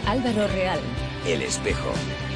Álvaro Real. El espejo.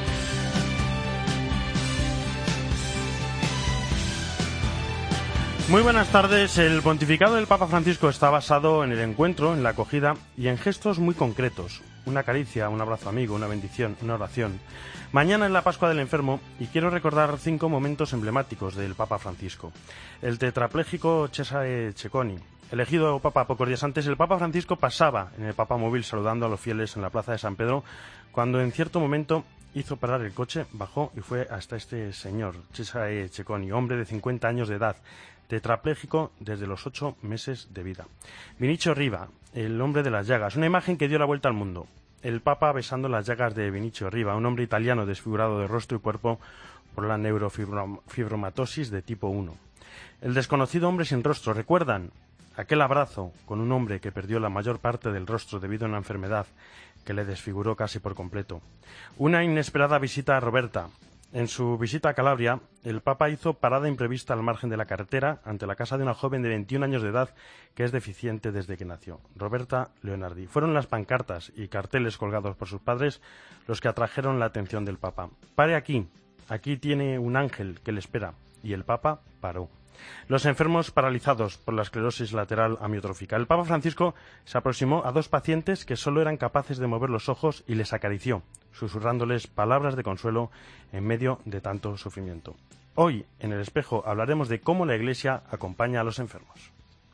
Muy buenas tardes. El pontificado del Papa Francisco está basado en el encuentro, en la acogida y en gestos muy concretos. Una caricia, un abrazo amigo, una bendición, una oración. Mañana es la Pascua del Enfermo y quiero recordar 5 momentos emblemáticos del Papa Francisco. El tetrapléjico Cesare Cecconi. Elegido Papa pocos días antes, el Papa Francisco pasaba en el Papamóvil saludando a los fieles en la plaza de San Pedro, cuando en cierto momento hizo parar el coche, bajó y fue hasta este señor, Cesare Cecconi, hombre de 50 años de edad, tetrapléjico desde los 8 meses de vida. Vinicio Riva, el hombre de las llagas, una imagen que dio la vuelta al mundo. El Papa besando las llagas de Vinicio Riva, un hombre italiano desfigurado de rostro y cuerpo por la neurofibromatosis de tipo 1. El desconocido hombre sin rostro, ¿recuerdan? Aquel abrazo con un hombre que perdió la mayor parte del rostro debido a una enfermedad que le desfiguró casi por completo. Una inesperada visita a Roberta. En su visita a Calabria, el Papa hizo parada imprevista al margen de la carretera ante la casa de una joven de 21 años de edad que es deficiente desde que nació, Roberta Leonardi. Fueron las pancartas y carteles colgados por sus padres los que atrajeron la atención del Papa. Pare aquí, aquí tiene un ángel que le espera. Y el Papa paró. Los enfermos paralizados por la esclerosis lateral amiotrófica. El Papa Francisco se aproximó a 2 pacientes que solo eran capaces de mover los ojos y les acarició, susurrándoles palabras de consuelo en medio de tanto sufrimiento. Hoy, en El Espejo, hablaremos de cómo la Iglesia acompaña a los enfermos.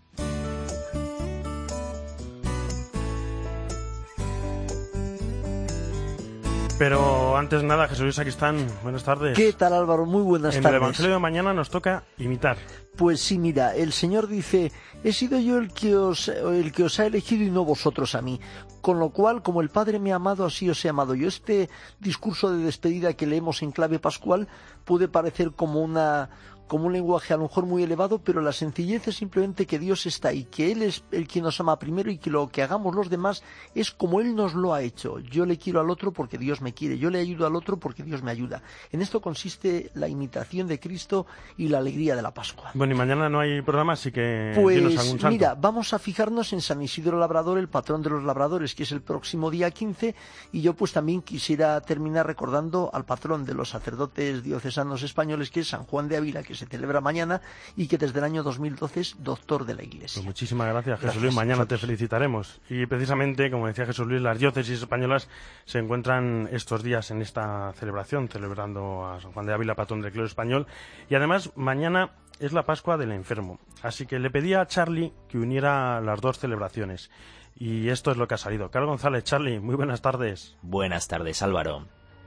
Pero antes de nada, Jesús Luis Sacristán, buenas tardes. ¿Qué tal, Álvaro? Muy buenas tardes. En el Evangelio de mañana nos toca imitar. Pues sí, mira, el Señor dice, he sido yo el que os ha elegido y no vosotros a mí. Con lo cual, como el Padre me ha amado, así os he amado yo. Este discurso de despedida que leemos en clave pascual puede parecer como un lenguaje a lo mejor muy elevado, pero la sencillez es simplemente que Dios está ahí, que Él es el que nos ama primero y que lo que hagamos los demás es como Él nos lo ha hecho. Yo le quiero al otro porque Dios me quiere, yo le ayudo al otro porque Dios me ayuda. En esto consiste la imitación de Cristo y la alegría de la Pascua. Bueno, y mañana no hay programa, así que pues algún santo. Mira, vamos a fijarnos en San Isidro Labrador, el patrón de los labradores, que es el próximo día 15, y yo pues también quisiera terminar recordando al patrón de los sacerdotes diocesanos españoles, que es San Juan de Ávila, que se celebra mañana y que desde el año 2012 es doctor de la Iglesia. Pues muchísimas gracias, Jesús Luis. Mañana te felicitaremos. Y precisamente, como decía Jesús Luis, las diócesis españolas se encuentran estos días en esta celebración, celebrando a San Juan de Ávila, patrón del clero español. Y además, mañana es la Pascua del Enfermo. Así que le pedí a Charlie que uniera las 2 celebraciones. Y esto es lo que ha salido. Carlos González, Charlie, muy buenas tardes. Buenas tardes, Álvaro.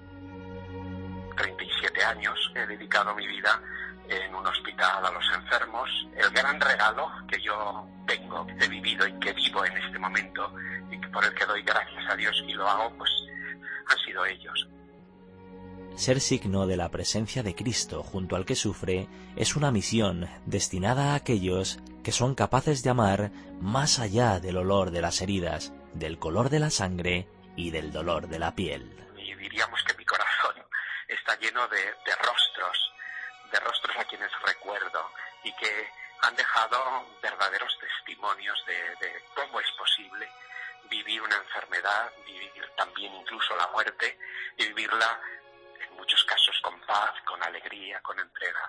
37 años he dedicado mi vida en un hospital a los enfermos. El gran regalo que yo tengo, he vivido y que vivo en este momento y por el que doy gracias a Dios y lo hago, pues han sido ellos. Ser signo de la presencia de Cristo junto al que sufre es una misión destinada a aquellos que son capaces de amar más allá del olor de las heridas, del color de la sangre y del dolor de la piel. Y diríamos que mi corazón está lleno de rostros a quienes recuerdo y que han dejado verdaderos testimonios de cómo es posible vivir una enfermedad, vivir también incluso la muerte y vivirla en muchos casos con paz, con alegría, con entrega.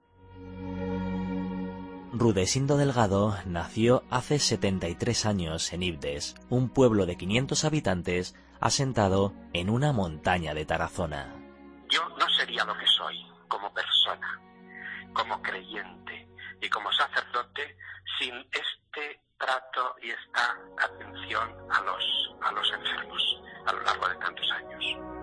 Rudesindo Delgado nació hace 73 años en Ibdes, un pueblo de 500 habitantes asentado en una montaña de Tarazona. Yo no sería lo que soy como persona, como creyente y como sacerdote sin este trato y esta atención a los enfermos a lo largo de tantos años.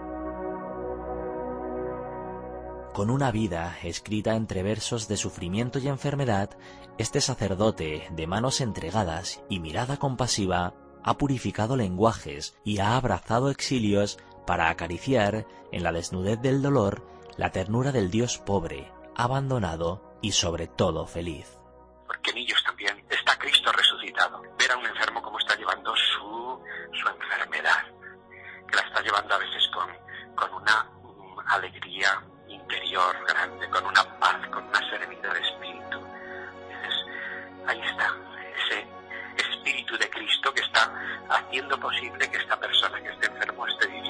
Con una vida escrita entre versos de sufrimiento y enfermedad, este sacerdote, de manos entregadas y mirada compasiva, ha purificado lenguajes y ha abrazado exilios para acariciar, en la desnudez del dolor, la ternura del Dios pobre, abandonado y sobre todo feliz. Porque en ellos también está Cristo resucitado. Ver a un enfermo cómo está llevando su enfermedad, que la está llevando a veces con una alegría interior grande, con una paz, con una serenidad de espíritu. Entonces, ahí está, ese espíritu de Cristo que está haciendo posible que esta persona que esté enfermo esté viva.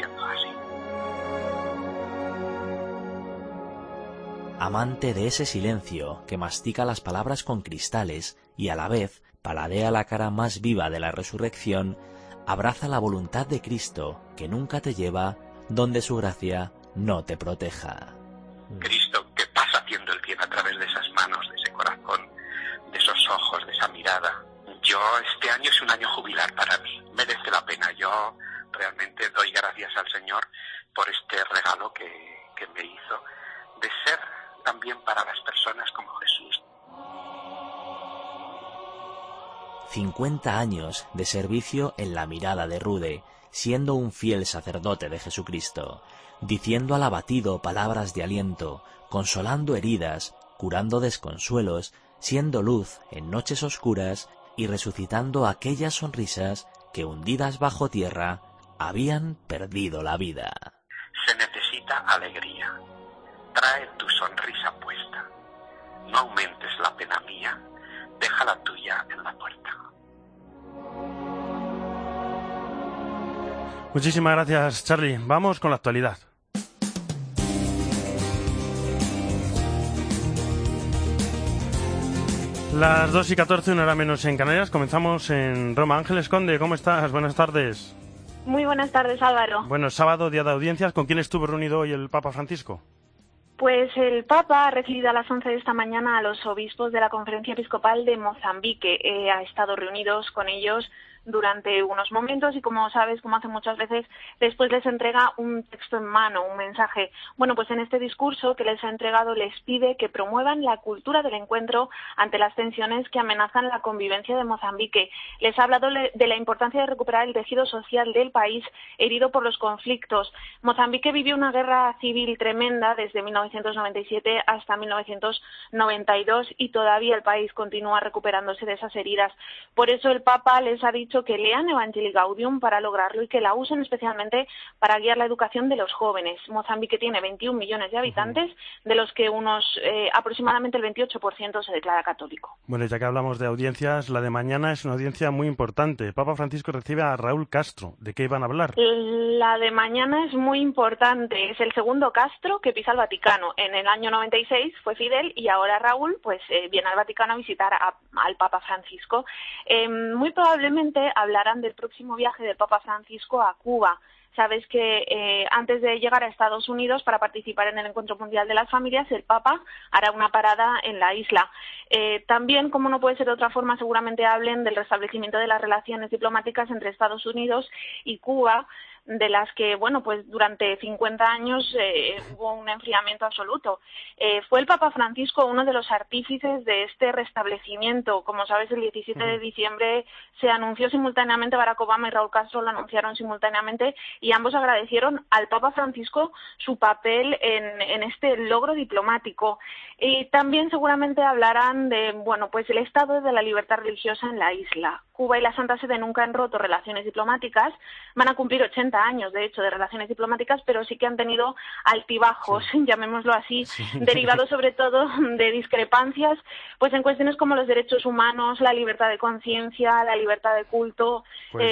amante de ese silencio que mastica las palabras con cristales y a la vez paladea la cara más viva de la resurrección, abraza la voluntad de Cristo que nunca te lleva donde su gracia no te proteja. Cristo, que pasa haciendo el bien a través de esas manos, de ese corazón, de esos ojos, de esa mirada. Este año es un año jubilar para mí, merece la pena. Yo realmente doy gracias al Señor por este regalo que me hizo de ser también para las personas como Jesús. 50 años de servicio en la mirada de Rude, siendo un fiel sacerdote de Jesucristo, diciendo al abatido palabras de aliento, consolando heridas, curando desconsuelos, siendo luz en noches oscuras y resucitando aquellas sonrisas que, hundidas bajo tierra, habían perdido la vida. Se necesita alegría. Trae tu sonrisa puesta. No aumentes la pena mía, deja la tuya en la puerta. Muchísimas gracias, Charlie. Vamos con la actualidad. Las 2:14, una hora menos en Canarias. Comenzamos en Roma. Ángeles Conde, ¿cómo estás? Buenas tardes. Muy buenas tardes, Álvaro. Bueno, sábado, día de audiencias. ¿Con quién estuvo reunido hoy el Papa Francisco? Pues el Papa ha recibido a las 11 de esta mañana a los obispos de la Conferencia Episcopal de Mozambique. Ha estado reunidos con ellos durante unos momentos y, como sabes, como hace muchas veces, después les entrega un texto en mano, un mensaje. Bueno, pues en este discurso que les ha entregado les pide que promuevan la cultura del encuentro ante las tensiones que amenazan la convivencia de Mozambique. Les ha hablado de la importancia de recuperar el tejido social del país herido por los conflictos. Mozambique vivió una guerra civil tremenda desde 1997 hasta 1992 y todavía el país continúa recuperándose de esas heridas. Por eso el Papa les ha dicho que lean Evangelii Gaudium para lograrlo y que la usen especialmente para guiar la educación de los jóvenes. Mozambique tiene 21 millones de habitantes, de los que aproximadamente el 28% se declara católico. Bueno, ya que hablamos de audiencias, la de mañana es una audiencia muy importante. Papa Francisco recibe a Raúl Castro. ¿De qué iban a hablar? La de mañana es muy importante. Es el segundo Castro que pisa el Vaticano. En el año 96 fue Fidel y ahora Raúl viene al Vaticano a visitar al Papa Francisco. Muy probablemente hablarán del próximo viaje del Papa Francisco a Cuba. Sabes que antes de llegar a Estados Unidos para participar en el Encuentro Mundial de las Familias, el Papa hará una parada en la isla. También, como no puede ser de otra forma, seguramente hablen del restablecimiento de las relaciones diplomáticas entre Estados Unidos y Cuba, de las que, durante 50 años hubo un enfriamiento absoluto. Fue el Papa Francisco uno de los artífices de este restablecimiento. Como sabes, el 17 de diciembre se anunció simultáneamente, Barack Obama y Raúl Castro lo anunciaron simultáneamente, y ambos agradecieron al Papa Francisco su papel en este logro diplomático. Y también seguramente hablarán de, el estado de la libertad religiosa en la isla. Cuba y la Santa Sede nunca han roto relaciones diplomáticas, van a cumplir 80 años, de hecho, de relaciones diplomáticas, pero sí que han tenido altibajos, llamémoslo así, derivados sobre todo de discrepancias, en cuestiones como los derechos humanos, la libertad de conciencia, la libertad de culto,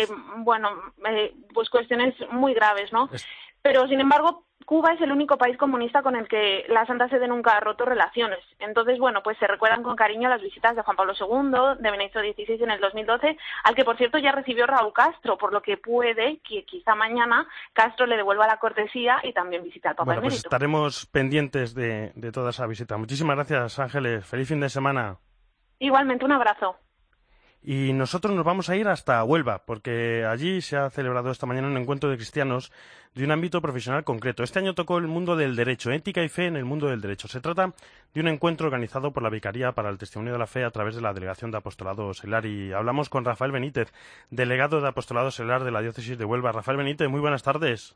cuestiones muy graves, ¿no? Pero, sin embargo, Cuba es el único país comunista con el que la Santa Sede nunca ha roto relaciones. Entonces, se recuerdan con cariño las visitas de Juan Pablo II, de Benedicto XVI en el 2012, al que, por cierto, ya recibió Raúl Castro, por lo que puede que quizá mañana Castro le devuelva la cortesía y también visite al Papa emérito. Estaremos pendientes de toda esa visita. Muchísimas gracias, Ángeles. Feliz fin de semana. Igualmente, un abrazo. Y nosotros nos vamos a ir hasta Huelva, porque allí se ha celebrado esta mañana un encuentro de cristianos de un ámbito profesional concreto. Este año tocó el mundo del derecho, ética y fe en el mundo del derecho. Se trata de un encuentro organizado por la Vicaría para el Testimonio de la Fe a través de la Delegación de Apostolado Seglar. Y hablamos con Rafael Benítez, delegado de Apostolado Seglar de la Diócesis de Huelva. Rafael Benítez, muy buenas tardes.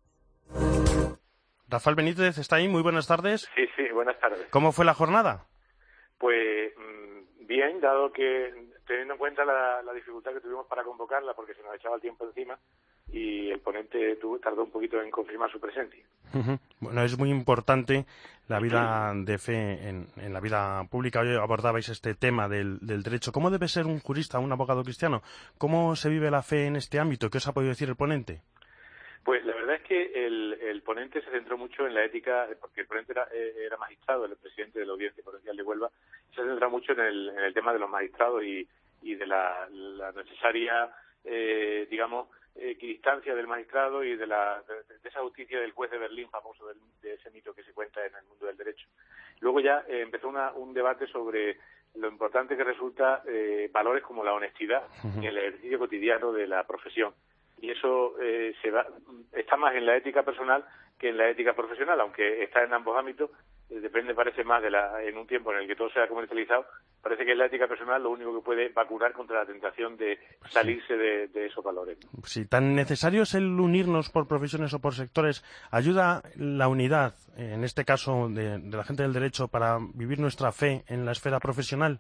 Rafael Benítez, ¿está ahí? Muy buenas tardes. Sí, buenas tardes. ¿Cómo fue la jornada? Pues bien, dado que teniendo en cuenta la dificultad que tuvimos para convocarla porque se nos echaba el tiempo encima y el ponente tardó un poquito en confirmar su presencia. Bueno, es muy importante la vida de fe en la vida pública. Hoy abordabais este tema del derecho. ¿Cómo debe ser un jurista, un abogado cristiano? ¿Cómo se vive la fe en este ámbito? ¿Qué os ha podido decir el ponente? Pues la verdad es que el ponente se centró mucho en la ética, porque el ponente era magistrado, el presidente de la Audiencia Provincial de Huelva, se centra mucho en el tema de los magistrados y de la necesaria, digamos, equidistancia del magistrado y de esa justicia del juez de Berlín, famoso de ese mito que se cuenta en el mundo del derecho. Luego ya empezó un debate sobre lo importante que resulta valores como la honestidad en el ejercicio cotidiano de la profesión. Y eso está más en la ética personal que en la ética profesional, aunque está en ambos ámbitos. Depende, parece más en un tiempo en el que todo sea comercializado, parece que en la ética personal lo único que puede vacunar contra la tentación de salirse de esos valores. Si tan necesario es el unirnos por profesiones o por sectores, ¿ayuda la unidad, en este caso de la gente del derecho, para vivir nuestra fe en la esfera profesional?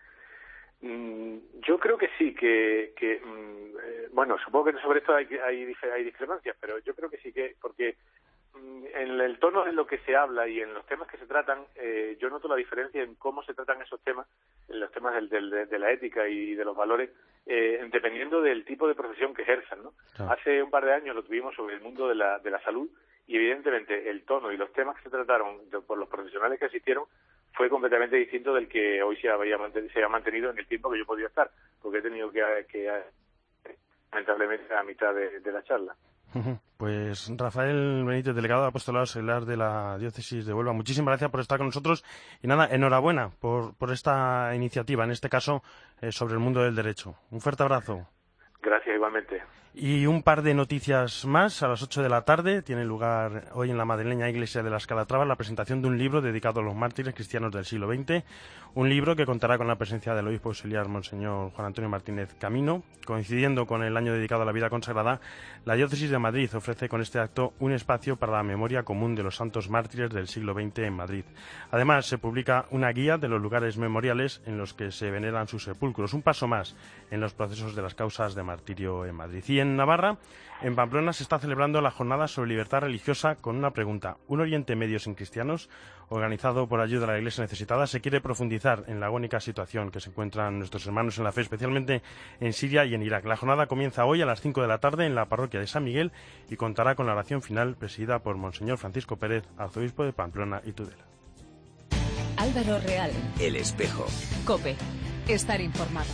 Yo creo que sí, bueno, supongo que sobre esto hay discrepancias, pero yo creo que sí, porque en el tono en lo que se habla y en los temas que se tratan, yo noto la diferencia en cómo se tratan esos temas, en los temas de la ética y de los valores, dependiendo del tipo de profesión que ejerzan, ¿no? Claro. Hace un par de años lo tuvimos sobre el mundo de la salud y evidentemente el tono y los temas que se trataron por los profesionales que asistieron fue completamente distinto del que hoy se ha mantenido en el tiempo que yo podía estar, porque he tenido que lamentablemente a mitad de la charla. Pues Rafael Benítez, delegado de Apostolado Auxiliar de la Diócesis de Huelva, muchísimas gracias por estar con nosotros y nada, enhorabuena por esta iniciativa, en este caso sobre el mundo del derecho. Un fuerte abrazo. Gracias, igualmente. Y un par de noticias más. A las 8 de la tarde tiene lugar hoy en la madrileña Iglesia de las Calatravas la presentación de un libro dedicado a los mártires cristianos del siglo XX. Un libro que contará con la presencia del obispo auxiliar Monseñor Juan Antonio Martínez Camino. Coincidiendo con el año dedicado a la vida consagrada, la Diócesis de Madrid ofrece con este acto un espacio para la memoria común de los santos mártires del siglo XX en Madrid. Además, se publica una guía de los lugares memoriales en los que se veneran sus sepulcros. Un paso más en los procesos de las causas de martirio en Madrid. Y en Navarra, en Pamplona, se está celebrando la jornada sobre libertad religiosa con una pregunta. Un Oriente Medio sin cristianos, organizado por ayuda a la Iglesia necesitada, se quiere profundizar en la agónica situación que se encuentran nuestros hermanos en la fe, especialmente en Siria y en Irak. La jornada comienza hoy a las 5 de la tarde en la parroquia de San Miguel y contará con la oración final presidida por Monseñor Francisco Pérez, arzobispo de Pamplona y Tudela. Álvaro Real. El Espejo. COPE. Estar informado.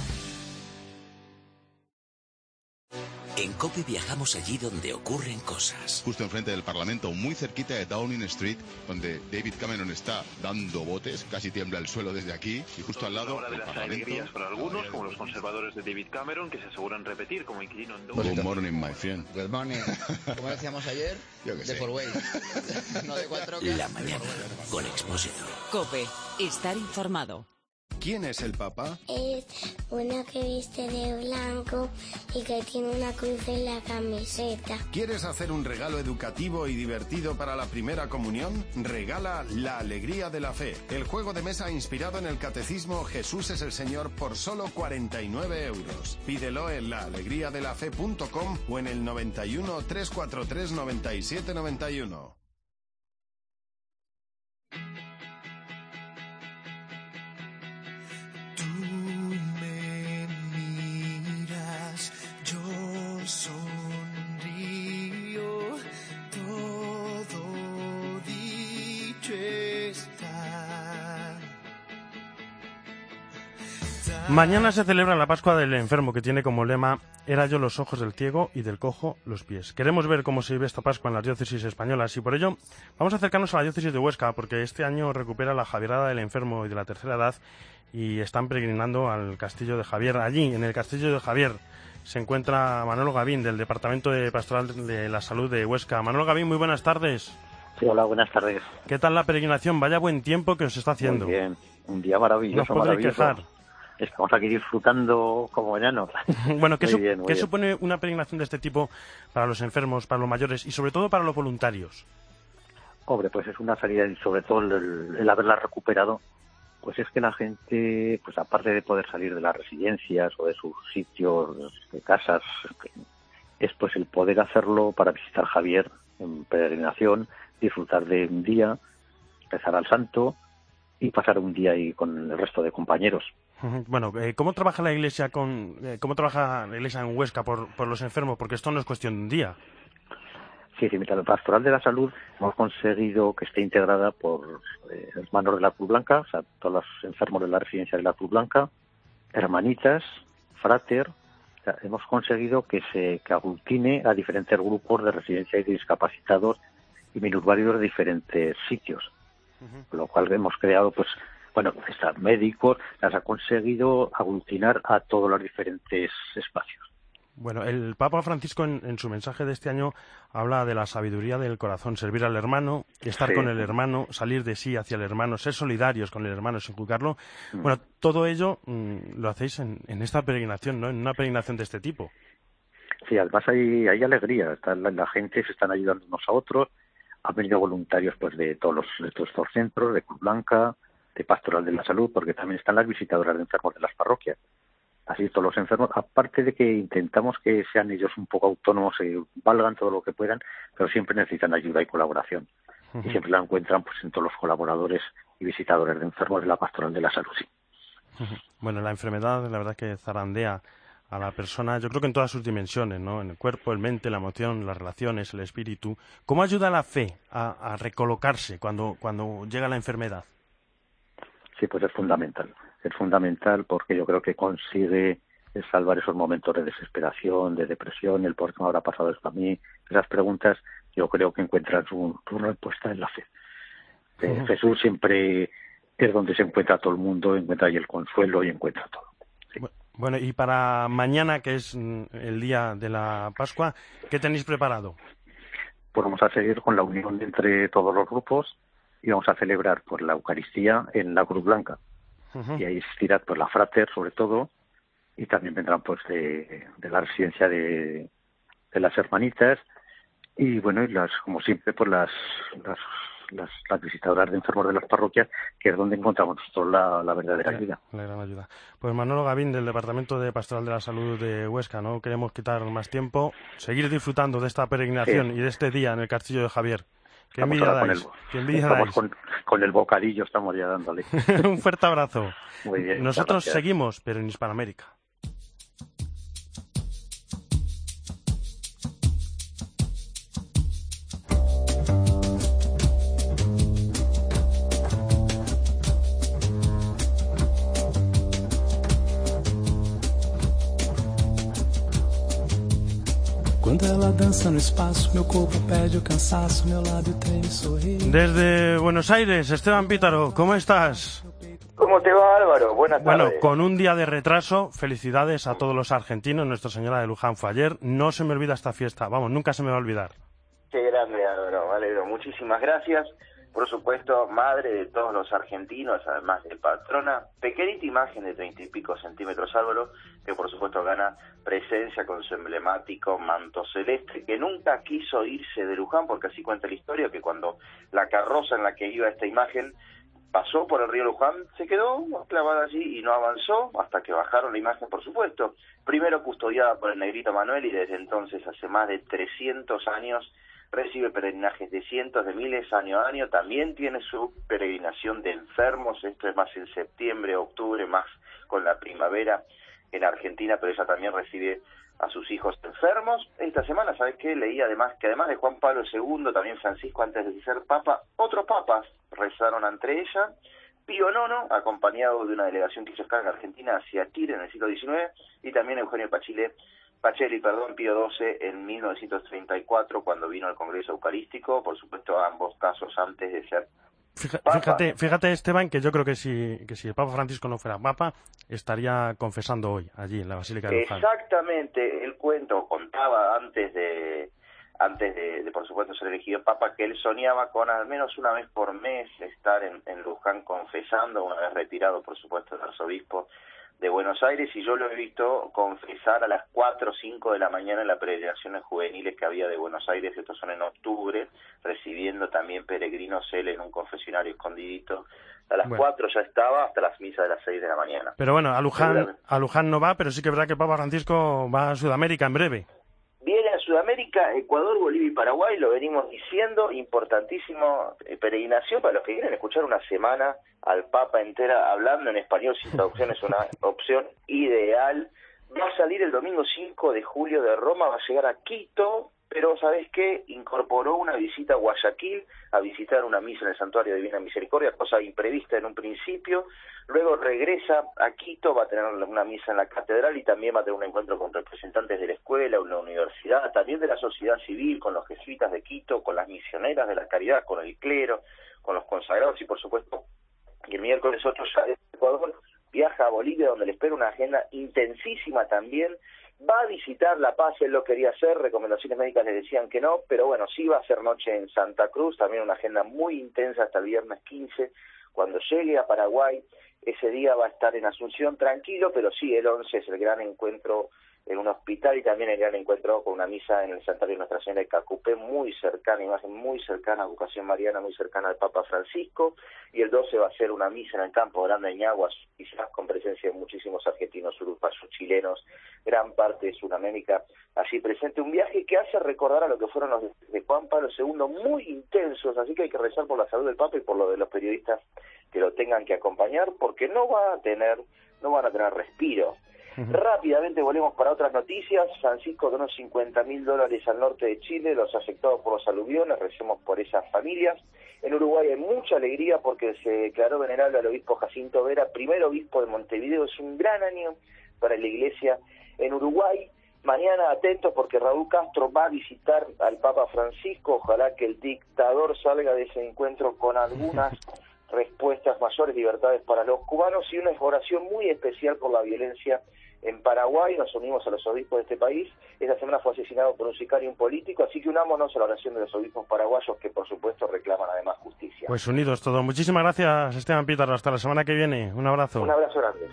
En COPE viajamos allí donde ocurren cosas. Justo enfrente del Parlamento, muy cerquita de Downing Street, donde David Cameron está dando botes, casi tiembla el suelo desde aquí, y justo al lado del Parlamento. Alegrías para algunos, como los conservadores de David Cameron, que se aseguran repetir como inquilino en Good morning, my friend. Good morning. Como decíamos ayer, de por way. No de cuatro. La mañana, con Expósito. COPE. Estar informado. ¿Quién es el Papa? Es una que viste de blanco y que tiene una cruz en la camiseta. ¿Quieres hacer un regalo educativo y divertido para la primera comunión? Regala La Alegría de la Fe, el juego de mesa inspirado en el catecismo Jesús es el Señor por solo 49 €. Pídelo en laalegriadelafe.com o en el 91 343 97 91. Sonrío, todo dicho está. Mañana se celebra la Pascua del Enfermo, que tiene como lema «Era yo los ojos del ciego y del cojo los pies». Queremos ver cómo se vive esta Pascua en las diócesis españolas y por ello vamos a acercarnos a la diócesis de Huesca, porque este año recupera la Javierada del Enfermo y de la Tercera Edad y están peregrinando al Castillo de Javier. Allí, en el Castillo de Javier, se encuentra Manolo Gavín, del Departamento de Pastoral de la Salud de Huesca. Manolo Gavín, muy buenas tardes. Sí, hola, buenas tardes. ¿Qué tal la peregrinación? Vaya buen tiempo que os está haciendo. Muy bien, un día maravilloso. No os podréis quejar. Estamos aquí disfrutando como enanos. Bueno, ¿qué supone una peregrinación de este tipo para los enfermos, para los mayores y sobre todo para los voluntarios? Hombre, pues es una salida y sobre todo el haberla recuperado, pues es que la gente, pues aparte de poder salir de las residencias o de sus sitios, de casas, es pues el poder hacerlo para visitar Javier en peregrinación, disfrutar de un día, rezar al santo y pasar un día ahí con el resto de compañeros. Bueno, ¿cómo trabaja la Iglesia en Huesca por los enfermos? Porque esto no es cuestión de un día. Sí, mira, la Pastoral de la Salud hemos conseguido que esté integrada por hermanos de la Cruz Blanca, o sea, todos los enfermos de la residencia de la Cruz Blanca, hermanitas, frater. O sea, hemos conseguido que aglutine a diferentes grupos de residencia y de discapacitados y minusválidos de diferentes sitios. Con lo cual hemos creado, pues, bueno, están médicos, las ha conseguido aglutinar a todos los diferentes espacios. Bueno, el Papa Francisco en su mensaje de este año habla de la sabiduría del corazón, servir al hermano, estar con el hermano, salir de sí hacia el hermano, ser solidarios con el hermano sin juzgarlo. Bueno, todo ello lo hacéis en esta peregrinación, ¿no? En una peregrinación de este tipo. Sí, además hay alegría, la gente se están ayudando unos a otros, han venido voluntarios pues de todos estos centros, de Cruz Blanca, de Pastoral de la Salud, porque también están las visitadoras de enfermos de las parroquias. Así todos los enfermos, aparte de que intentamos que sean ellos un poco autónomos y valgan todo lo que puedan, pero siempre necesitan ayuda y colaboración. Y siempre la encuentran pues en todos los colaboradores y visitadores de enfermos de la Pastoral de la Salud, sí. Bueno, la enfermedad, la verdad que zarandea a la persona, yo creo que en todas sus dimensiones, ¿no? En el cuerpo, el mente, la emoción, las relaciones, el espíritu. ¿Cómo ayuda la fe a recolocarse cuando llega la enfermedad? Sí, pues es fundamental porque yo creo que consigue salvar esos momentos de desesperación, de depresión, el por qué me habrá pasado esto a mí. Esas preguntas yo creo que encuentran su respuesta en la fe. Jesús siempre es donde se encuentra todo el mundo, encuentra ahí el consuelo y encuentra todo. Sí. Bueno, y para mañana, que es el día de la Pascua, ¿qué tenéis preparado? Pues vamos a seguir con la unión entre todos los grupos y vamos a celebrar pues la Eucaristía en la Cruz Blanca. Y ahí existirá pues la frater sobre todo, y también vendrán pues de la residencia de las hermanitas, y bueno, y como siempre pues las visitadoras de enfermos de las parroquias, que es donde encontramos nosotros la verdadera ayuda. La gran ayuda. Pues Manolo Gavín, del Departamento de Pastoral de la Salud de Huesca, no queremos quitar más tiempo, seguir disfrutando de esta peregrinación y de este día en el Castillo de Javier. ¿Qué envidia dais? Estamos con el bocadillo, estamos ya dándole. Un fuerte abrazo. Muy bien. Nosotros seguimos, pero en Hispanoamérica. Quando ela dança no espaço, meu corpo perde o cansaço, meu lábio treme sorrir. Desde Buenos Aires, Esteban Pítaro, ¿cómo estás? ¿Cómo te va, Álvaro? Buenas tardes. Bueno, con un día de retraso, felicidades a todos los argentinos. Nuestra Señora de Luján fue ayer. No se me olvida esta fiesta, vamos, nunca se me va a olvidar. Qué grande, Álvaro, me alegro. Muchísimas gracias. Por supuesto, madre de todos los argentinos, además de patrona. Pequeñita imagen de 30 y pico centímetros, Álvaro, que por supuesto gana presencia con su emblemático manto celeste, que nunca quiso irse de Luján, porque así cuenta la historia, que cuando la carroza en la que iba esta imagen pasó por el río Luján, se quedó clavada allí y no avanzó hasta que bajaron la imagen, por supuesto. Primero custodiada por el negrito Manuel, y desde entonces, hace más de 300 años, recibe peregrinajes de cientos de miles año a año. También tiene su peregrinación de enfermos, esto es más en septiembre, octubre, más con la primavera en Argentina, pero ella también recibe a sus hijos enfermos. Esta semana, ¿sabes qué? Leí además que además de Juan Pablo II, también Francisco, antes de ser papa, otros papas rezaron ante ella. Pío IX, acompañado de una delegación que hizo escala en Argentina hacia Tir en el siglo XIX, y también Eugenio Pacelli, Pío XII en 1934, cuando vino al Congreso Eucarístico, por supuesto ambos casos antes de ser papa. Fíjate, Esteban, que yo creo que si el Papa Francisco no fuera papa, estaría confesando hoy, allí en la Basílica de Luján. Exactamente, él contaba antes de por supuesto ser elegido papa, que él soñaba con al menos una vez por mes estar en Luján confesando, una vez retirado por supuesto el arzobispo de Buenos Aires, y yo lo he visto confesar a las 4 o 5 de la mañana en las peregrinaciones juveniles que había de Buenos Aires. Estos son en octubre, recibiendo también peregrinos él en un confesionario escondidito. A las 4 ya estaba, hasta las misas de las 6 de la mañana. Pero bueno, a Luján no va, pero sí que es verdad que el Papa Francisco va a Sudamérica en breve. Viene a Sudamérica, Ecuador, Bolivia y Paraguay, lo venimos diciendo, importantísimo peregrinación para los que quieren escuchar una semana al Papa entera hablando en español sin traducción, es una opción ideal. Va a salir el domingo 5 de julio de Roma, va a llegar a Quito, pero ¿sabés qué? Incorporó una visita a Guayaquil, a visitar una misa en el Santuario de Divina Misericordia, cosa imprevista en un principio. Luego regresa a Quito, va a tener una misa en la catedral y también va a tener un encuentro con representantes de la escuela, una universidad, también de la sociedad civil, con los jesuitas de Quito, con las misioneras de la caridad, con el clero, con los consagrados y por supuesto y el miércoles 8 ya de Ecuador viaja a Bolivia, donde le espera una agenda intensísima también. Va a visitar La Paz, él lo quería hacer, recomendaciones médicas le decían que no, pero bueno, sí va a hacer noche en Santa Cruz, también una agenda muy intensa hasta el viernes 15, cuando llegue a Paraguay. Ese día va a estar en Asunción tranquilo, pero sí, el 11 es el gran encuentro en un hospital y también el gran encuentro con una misa en el Santuario de Nuestra Señora de Cacupé, muy cercana, imagen muy cercana a Vocación Mariana, muy cercana al Papa Francisco, y el 12 va a ser una misa en el Campo Grande de Ñaguas, quizás con presencia de muchísimos argentinos, uruguayos, chilenos, gran parte de Sudamérica allí presente, un viaje que hace recordar a lo que fueron los de Juan Pablo II, muy intensos, así que hay que rezar por la salud del Papa y por lo de los periodistas que lo tengan que acompañar, porque no van a tener respiro. Rápidamente volvemos para otras noticias. Francisco donó $50.000 al norte de Chile, los afectados por los aluviones, recemos por esas familias. En Uruguay hay mucha alegría porque se declaró venerable al obispo Jacinto Vera, primer obispo de Montevideo. Es un gran año para la iglesia en Uruguay. Mañana atentos porque Raúl Castro va a visitar al Papa Francisco. Ojalá que el dictador salga de ese encuentro con algunas respuestas, mayores libertades para los cubanos y una oración muy especial por la violencia en Paraguay. Nos unimos a los obispos de este país. Esta semana fue asesinado por un sicario, un político, así que unámonos a la oración de los obispos paraguayos que por supuesto reclaman además justicia. Pues unidos todos. Muchísimas gracias, Esteban Pízaro. Hasta la semana que viene. Un abrazo. Un abrazo grande.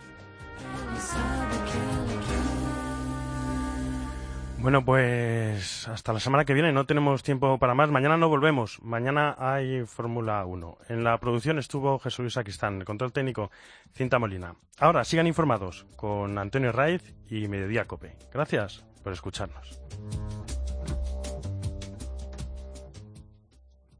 Bueno, pues hasta la semana que viene. No tenemos tiempo para más. Mañana no volvemos. Mañana hay Fórmula 1. En la producción estuvo Jesús Luis Aquistán. El control técnico, Cinta Molina. Ahora, sigan informados con Antonio Raiz y Mediodía COPE. Gracias por escucharnos.